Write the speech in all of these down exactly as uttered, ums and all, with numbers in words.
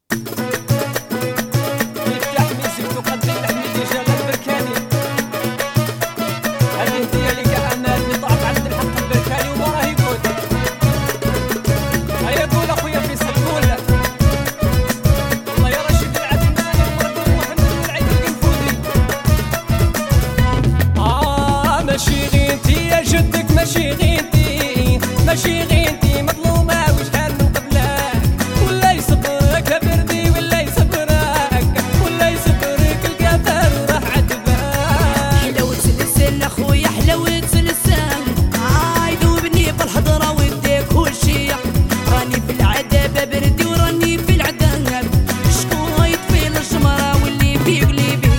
ماشي غينتي ماشي غينتي مظلومة وشحال من قبلك ولا يصبرك بردي ولا يصبرك ولا يصبرك القدر وراح عتبك. حلاوة لسان اخويا حلاوة لسان عايدوبني بالحضرة وديك وشي راني في العذاب بردي وراني في العذاب شكون يطفي الجمرة واللي في قلبي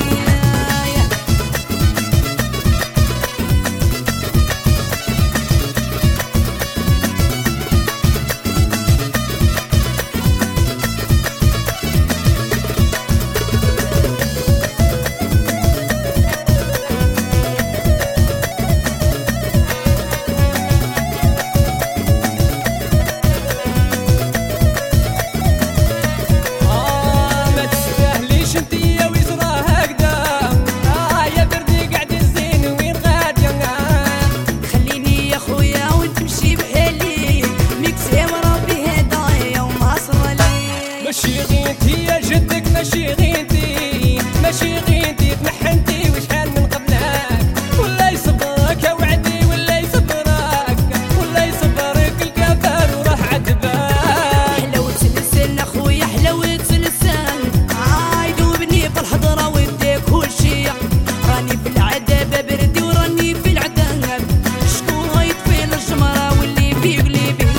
ماشي غينتي يا جدك ماشي غينتي ماشي غينتي تمحنتي وشحال من قبلك ولا يصبرك يا وعدي ولا يصبرك ولا يصبرك الكفر وراح عتبك. حلاوة لسان اخويا حلاوة لسان عايدوبني بالحضرة وديك وشي راني في العذاب بردي وراني في العذاب شكون يطفي الجمرة واللي في قلبي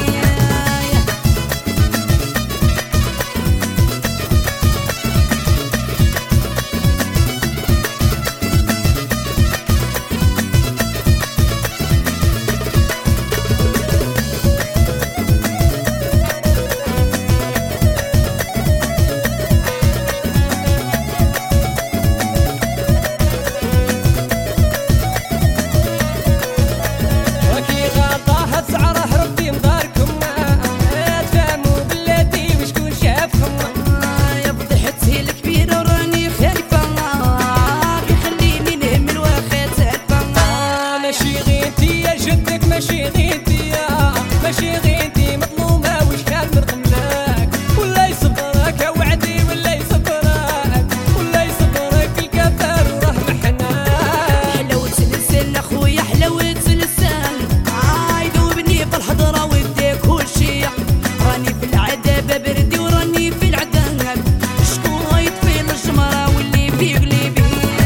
ماشي غينتي ماشي غينتي مظلومة وشحال من قبلك ولا يصبرك يا وعدي ولا يصبرك ولا يصبرك الكفر وراه محناك. حلاوة لسان اخويا حلاوة لسان عايدوبني بالحضرة وديك وشي راني في العذاب بردي وراني في العذاب شكون يطفي الجمرة واللي في قلبي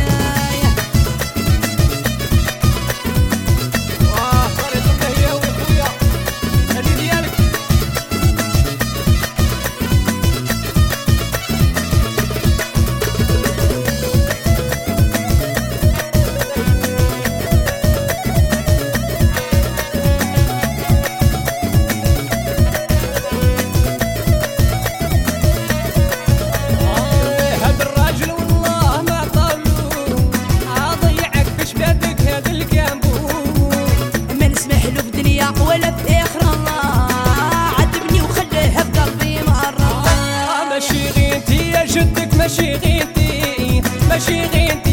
ولا في اخرى عذبني وخليها في قلبي مرة. ماشي غينتي يا جدك ماشي غينتي ماشي غينتي